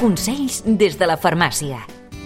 Consells des de la farmàcia.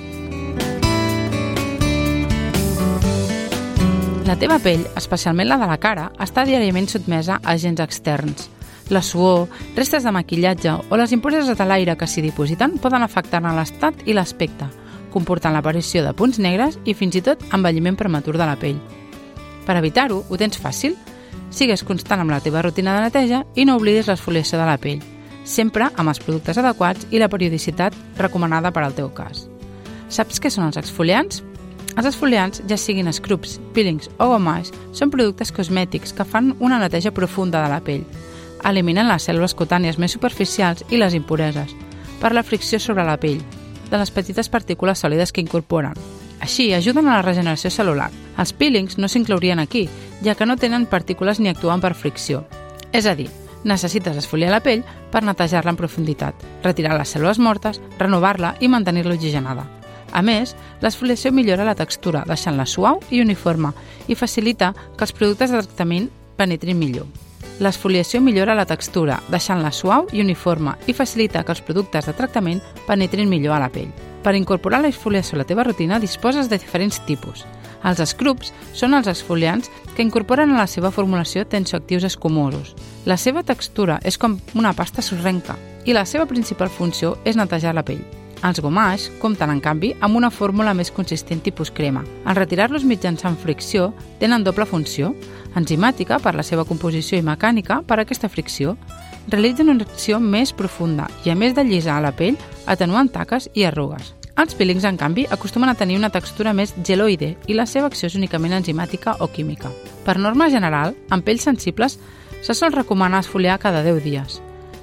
La teva pell, especialment la de la cara, està diàriament sotmesa a agents externs. La suor, restes de maquillatge o les impureses de l'aire que s'hi dipositen poden afectar-ne l'estat i l'aspecte, comportant l'aparició de punts negres i fins i tot envelliment prematur de la pell. Per evitar-ho, ho tens fàcil. Sigues constant amb la teva rutina de neteja i no oblidis l'exfoliació de la pell, sempre amb els productes adequats i la periodicitat recomanada per al teu cas. Saps què són els exfoliants? Els exfoliants, ja siguin scrubs, peelings o gommage, són productes cosmètics que fan una neteja profunda de la pell. Eliminen les cèl·lules cutànies més superficials i les impureses, per la fricció sobre la pell, de les petites partícules sòlides que incorporen. Així, ajuden a la regeneració cel·lular. Els peelings no s'inclourien aquí, ja que no tenen partícules ni actuen per fricció. És a dir, necessites esfoliar la pell per netejar-la en profunditat, retirar les cèl·lules mortes, renovar-la i mantenir-la oxigenada. A més, l'exfoliació millora la textura, deixant-la suau i uniforme, i facilita que els productes de tractament penetrin millor. L'exfoliació millora la textura, deixant-la suau i uniforme, i facilita que els productes de tractament penetrin millor a la pell. Per incorporar l'exfoliació a la teva rutina disposes de diferents tipus. Els scrubs són els exfoliants que incorporen a la seva formulació tensioactius escumosos. La seva textura és com una pasta sorrenca i la seva principal funció és netejar la pell. Els gommage compten, en canvi, amb una fórmula més consistent tipus crema. En retirar-los mitjançant fricció, tenen doble funció, enzimàtica per la seva composició i mecànica per aquesta fricció. Realitzen una acció més profunda i, a més de llisar la pell, atenuen taques i arrugues. Els peelings, en canvi, acostumen a tenir una textura més geloide i la seva acció és únicament enzimàtica o química. Per norma general, en pells sensibles se sol recomanar esfoliar cada 10 dies,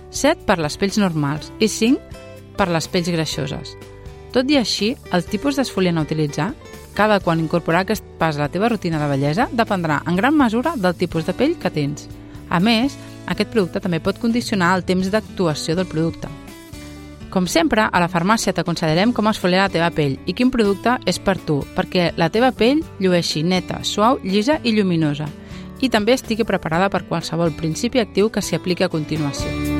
7 per les pells normals i 5 per les pells greixoses. Tot i així, el tipus d'esfoliant a utilitzar, cada quan incorporar aquest pas a la teva rutina de bellesa, dependrà en gran mesura del tipus de pell que tens. A més, aquest producte també pot condicionar el temps d'actuació del producte. Com sempre, a la farmàcia t'aconsellarem com esfoliar la teva pell i quin producte és per tu, perquè la teva pell llueixi neta, suau, llisa i lluminosa, i també estigui preparada per qualsevol principi actiu que s'hi apliqui a continuació.